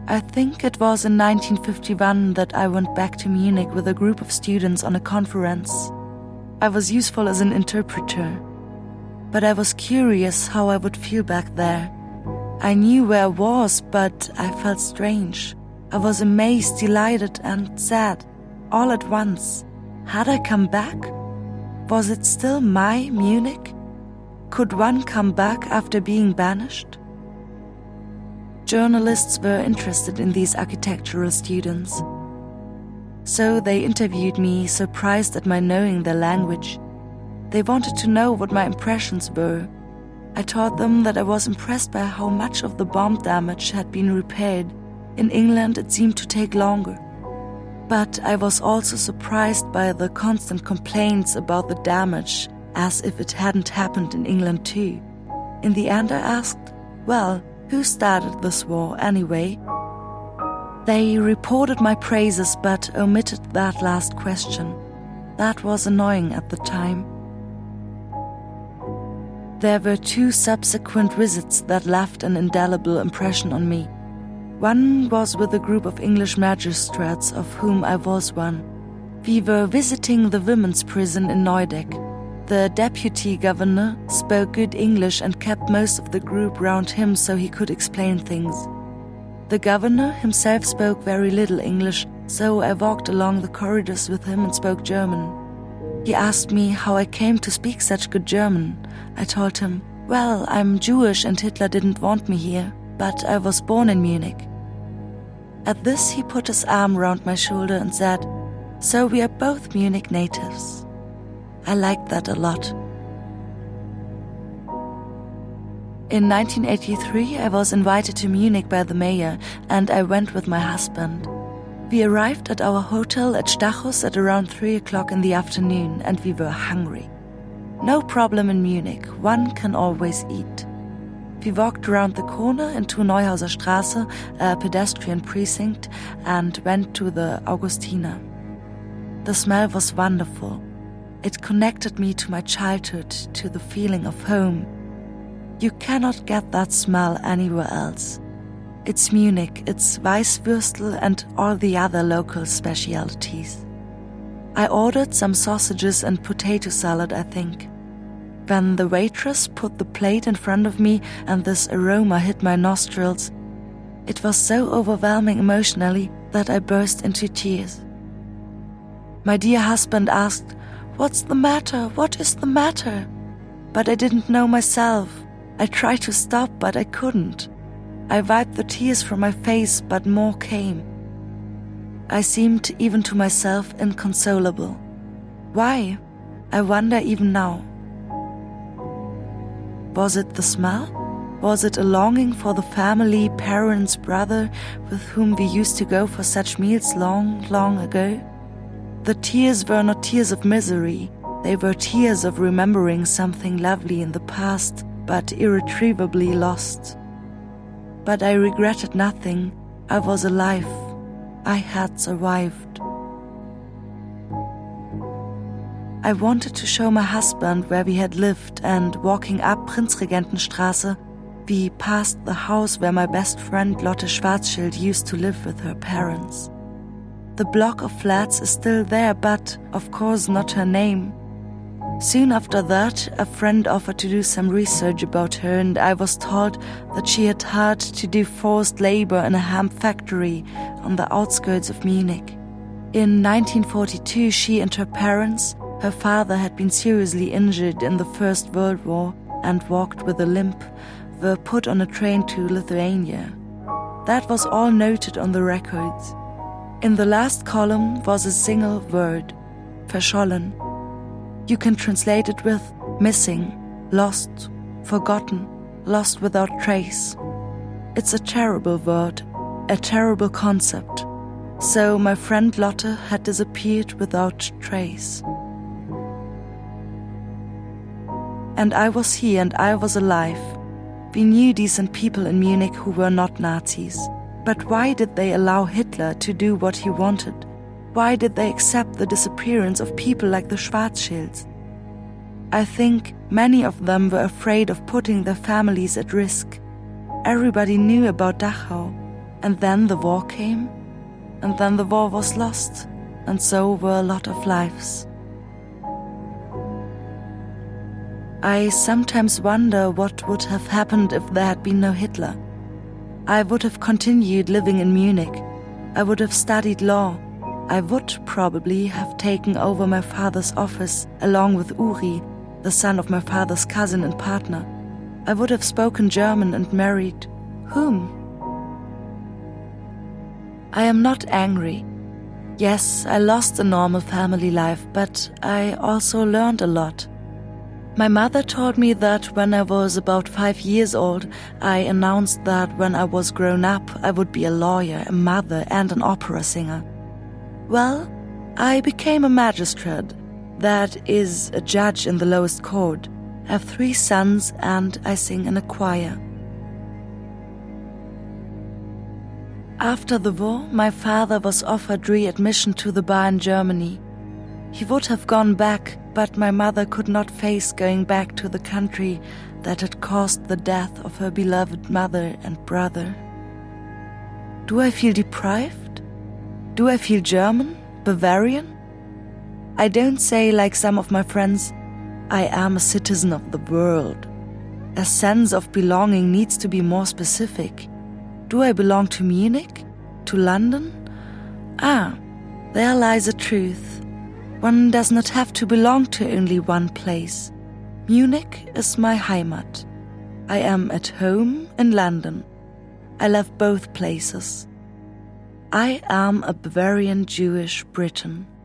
I think it was in 1951 that I went back to Munich with a group of students on a conference. I was useful as an interpreter, but I was curious how I would feel back there. I knew where I was, but I felt strange. I was amazed, delighted, and sad, all at once. Had I come back? Was it still my Munich? Could one come back after being banished? Journalists were interested in these architectural students. So they interviewed me, surprised at my knowing their language. They wanted to know what my impressions were. I told them that I was impressed by how much of the bomb damage had been repaired. In England, it seemed to take longer. But I was also surprised by the constant complaints about the damage, as if it hadn't happened in England too. In the end, I asked, well, who started this war anyway? They reported my praises but omitted that last question. That was annoying at the time. There were 2 subsequent visits that left an indelible impression on me. One was with a group of English magistrates, of whom I was one. We were visiting the women's prison in Neudeck. The deputy governor spoke good English and kept most of the group round him so he could explain things. The governor himself spoke very little English, so I walked along the corridors with him and spoke German. He asked me how I came to speak such good German. I told him, well, I'm Jewish and Hitler didn't want me here, but I was born in Munich. At this he put his arm round my shoulder and said, so we are both Munich natives. I liked that a lot. In 1983, I was invited to Munich by the mayor, and I went with my husband. We arrived at our hotel at Stachus at around 3 o'clock in the afternoon, and we were hungry. No problem in Munich, one can always eat. We walked around the corner into Neuhauser Straße, a pedestrian precinct, and went to the Augustiner. The smell was wonderful. It connected me to my childhood, to the feeling of home. You cannot get that smell anywhere else. It's Munich, it's Weißwürstel and all the other local specialities. I ordered some sausages and potato salad, I think. When the waitress put the plate in front of me and this aroma hit my nostrils, it was so overwhelming emotionally that I burst into tears. My dear husband asked, "What's the matter? What is the matter?" But I didn't know myself. I tried to stop, but I couldn't. I wiped the tears from my face, but more came. I seemed, even to myself, inconsolable. Why? I wonder even now. Was it the smell? Was it a longing for the family, parents, brother, with whom we used to go for such meals long, long ago? The tears were not tears of misery. They were tears of remembering something lovely in the past, but irretrievably lost. But I regretted nothing. I was alive. I had survived. I wanted to show my husband where we had lived, and walking up Prinzregentenstraße, we passed the house where my best friend Lotte Schwarzschild used to live with her parents. The block of flats is still there, but, of course, not her name. Soon after that, a friend offered to do some research about her, and I was told that she had had to do forced labor in a hemp factory on the outskirts of Munich. In 1942, she and her parents, her father had been seriously injured in the First World War and walked with a limp, were put on a train to Lithuania. That was all noted on the records. In the last column was a single word, verschollen. You can translate it with missing, lost, forgotten, lost without trace. It's a terrible word, a terrible concept. So my friend Lotte had disappeared without trace. And I was here and I was alive. We knew decent people in Munich who were not Nazis. But why did they allow Hitler to do what he wanted? Why did they accept the disappearance of people like the Schwarzschilds? I think many of them were afraid of putting their families at risk. Everybody knew about Dachau. And then the war came, and then the war was lost, and so were a lot of lives. I sometimes wonder what would have happened if there had been no Hitler. I would have continued living in Munich. I would have studied law. I would probably have taken over my father's office along with Uri, the son of my father's cousin and partner. I would have spoken German and married whom? I am not angry. Yes, I lost a normal family life, but I also learned a lot. My mother told me that when I was about 5 years old, I announced that when I was grown up, I would be a lawyer, a mother, and an opera singer. Well, I became a magistrate, that is, a judge in the lowest court. I have 3 sons and I sing in a choir. After the war, my father was offered readmission to the bar in Germany. He would have gone back, but my mother could not face going back to the country that had caused the death of her beloved mother and brother. Do I feel deprived? Do I feel German, Bavarian? I don't say like some of my friends, I am a citizen of the world. A sense of belonging needs to be more specific. Do I belong to Munich? To London? There lies a truth. One does not have to belong to only one place. Munich is my Heimat. I am at home in London. I love both places. I am a Bavarian Jewish Briton.